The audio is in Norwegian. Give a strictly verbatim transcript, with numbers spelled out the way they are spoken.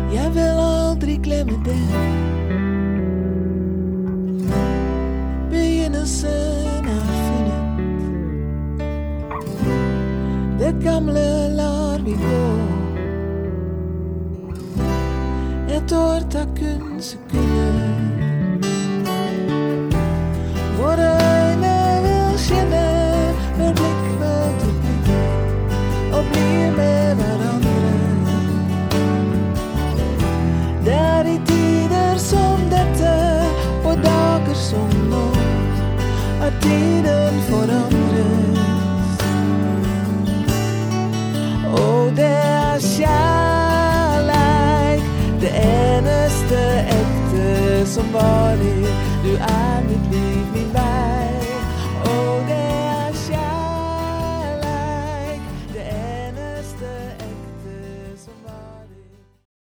Jeg vil aldri glemme det. Begynnelsen er funnet. Det gamle lar vi gå. Et år tar kun sekunder. Våre øyne vil skinne når blikk møter blikk og blir med hverandre. Det er i tider som dette, på dager som nå, at tiden forandres. Og det er kjærleik, det eneste ekte som varer. Du er mitt liv, min